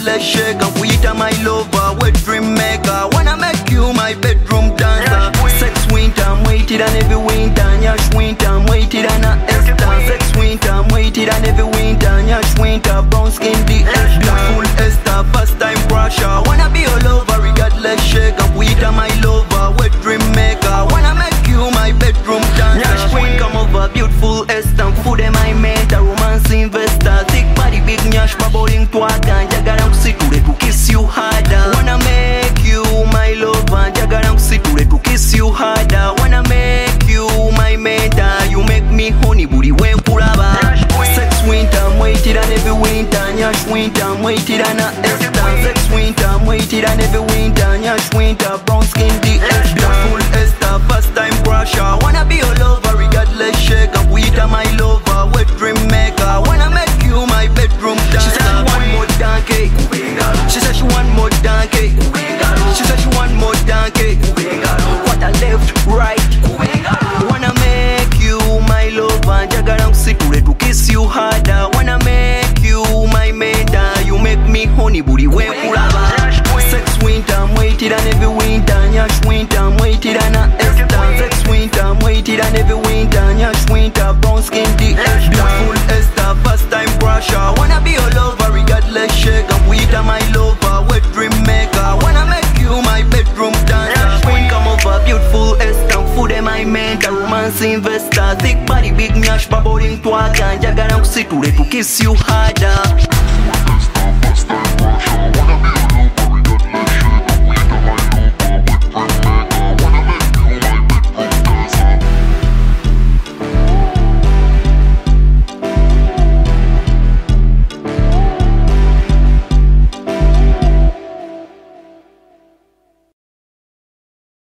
regardless shake. And we my lover, wet dream maker. Wanna make you my bedroom dancer. Sex winter, I'm waited on every winter. Nyash winter, I'm waited on a Esther. Sex winter, I'm waited on every winter. Nyash winter, brown skin the beautiful Esther, first time crusher. Wanna be all over, regardless shake. And we my lover, wet dream maker. Wanna make you my bedroom dancer. Nyash queen, come over, beautiful Esther. Food em I made a romance investor. Thick body, big nyash, bubbling twata. Jagara kusiture to kiss you harder. Wanna make you my lover. Jagara kusiture to kiss you harder. Wanna make you my mentor. You make me honey booty when kulaba. Sex winter, I'm waited on every winter. Nyash winter, I'm waited on a Esther. Sex winter, I'm waited on every winter. Nyash winter, brown skin the beautiful Esther, first time crusher. Wanna be all over, regardless shake. And we my lover, wet dream maker. Wanna make you my bedroom dancer. She said she want more donkey. She said she want more donkey. She said she want more donkey. What I left, right. Wanna make you my lover. Jagara kusiture to kiss you harder. Wanna make you my mentor. You make me honey booty when kulaba. Sex winter, I'm waited on every winter. Nyash winter, I'm waited on a Esther. Sex winter, I'm waited on every winter. Nyash winter, brown skin the beautiful Esther, first time crusher. Wanna be all over, regardless shake. And we my lover, wet dream maker. Wanna make you my bedroom dancer. Queen, come over, beautiful Esther. Food em I meant a romance investor. Thick body, big nyash, bubbling twaka. Jagara kusiture to kiss you